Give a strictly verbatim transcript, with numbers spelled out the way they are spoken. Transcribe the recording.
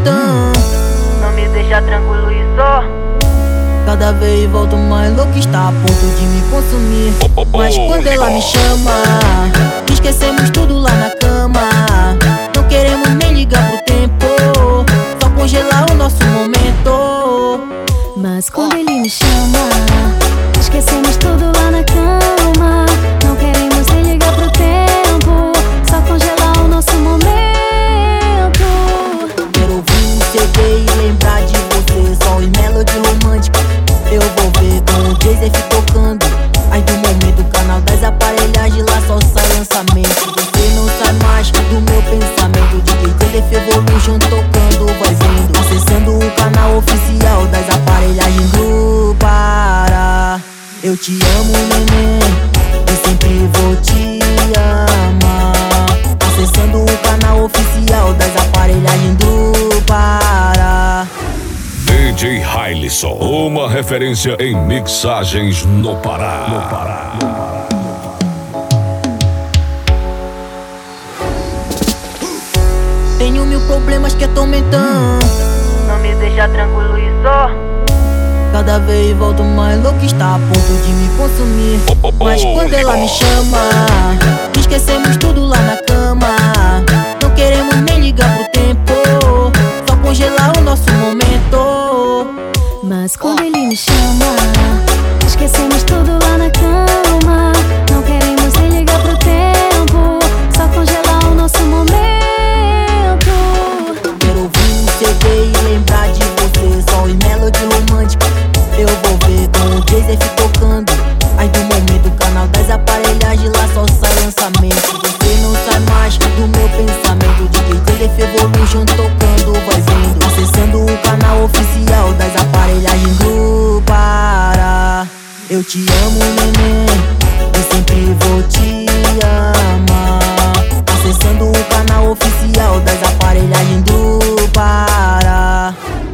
tormentando. Não me deixa tranquilo e só. Cada vez volto mais louco, está a ponto de me consumir. Mas quando ela me chama, esquecemos tudo lá na cama. Não queremos nem ligar pro tempo, só congelar o nosso momento. Mas quando ele me chama, esquecemos tudo lá na cama. Não queremos nem ligar pro tempo, só congelar o nosso momento. Quero ouvir o C D e lembrar de você, só em melody romântica. Eu vou ver com o Joseph tocando. Aí do momento o canal das aparelhagens lá só sai lançamento. Você não sai mais do meu pensamento. D J Joseph Evolution tocando, vai vendo. Acessando o canal oficial das aparelhagens do Pará. Eu te amo, neném, e sempre vou te amar. Acessando o canal oficial das aparelhagens do Pará. D J Hailson, uma referência em mixagens no Pará. No Pará. Tenho mil problemas que atormentando. Não me deixa tranquilo e só. Cada vez volto mais louco, está a ponto de me consumir. Mas quando ela me chama, esquecemos tudo lá na cama. Não queremos nem ligar pro tempo, só congelar o nosso momento. Mas quando ele me chama, esquecemos tudo lá na cama. Não queremos nem ligar pro tempo, só congelar o nosso momento. Quero ouvir o C D e lembrar de você, só em melody romântica. Eu vou ver com o Joseph tocando. Aí do momento o canal das aparelhagens lá só sai lançamento. Você não sai mais do meu pensamento. D J Joseph Evolution tocando, vai vendo. Acessando o canal oficial das aparelhagens do Pará. Eu te amo, neném, e sempre vou te amar. Acessando o canal oficial das aparelhagens do Pará.